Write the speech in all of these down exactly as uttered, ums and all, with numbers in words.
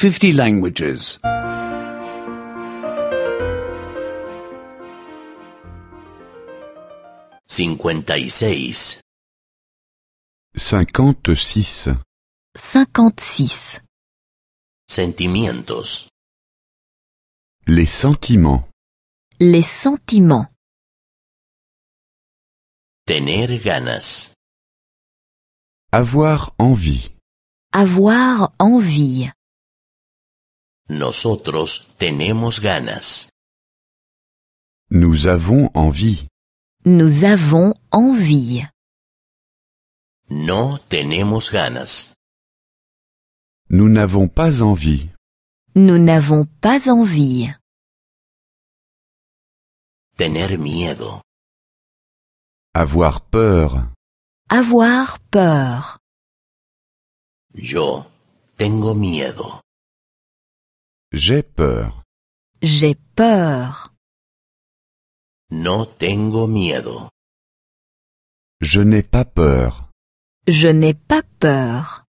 fifty languages. cincuenta y seis. cinquante-six. cinquante-six. Sentimientos. Les sentiments. Les sentiments. Tener ganas. Avoir envie. Avoir envie. Nosotros tenemos ganas. Nous avons envie. Nous avons envie. No tenemos ganas. Nous n'avons pas envie. Nous n'avons pas envie. Tener miedo. Avoir peur. Avoir peur. Yo tengo miedo. J'ai peur. J'ai peur. No tengo miedo. Je n'ai pas peur. Je n'ai pas peur.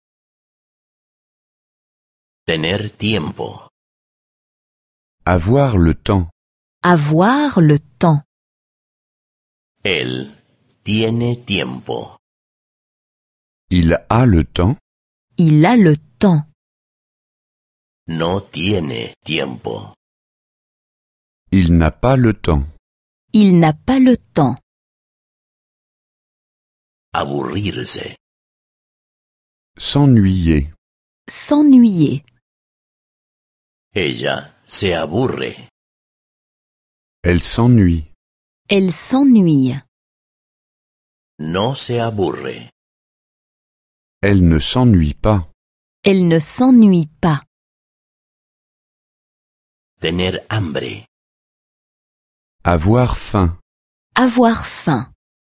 Tener tiempo. Avoir le temps. Avoir le temps. Él tiene tiempo. Il a le temps. Il a le temps. No tiene tiempo. Il n'a pas le temps. Il n'a pas le temps. Aburrirse. S'ennuyer. S'ennuyer. Ella se aburre. Elle s'ennuie. Elle s'ennuie. No se aburre. Elle ne s'ennuie pas. Elle ne s'ennuie pas. Tener hambre. Avoir faim. Avoir faim.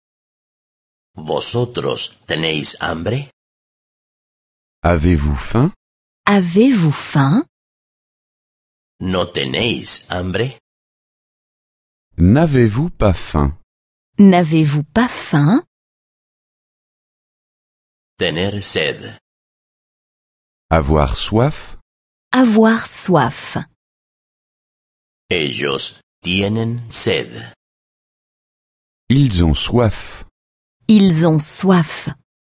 ¿Vosotros tenéis hambre? Avez-vous faim? Avez-vous faim? ¿No tenéis hambre? N'avez-vous pas faim? N'avez-vous pas faim? Tener sed. Avoir soif? Avoir soif. Ellos tienen sed. Ils ont soif. Ils ont soif.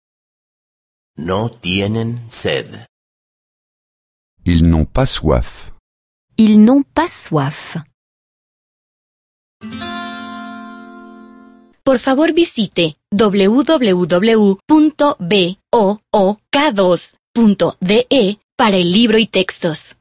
No tienen sed. Ils n'ont pas soif. Ils n'ont pas soif. Por favor visite doble u doble u doble u punto book dos punto de para el libro y textos.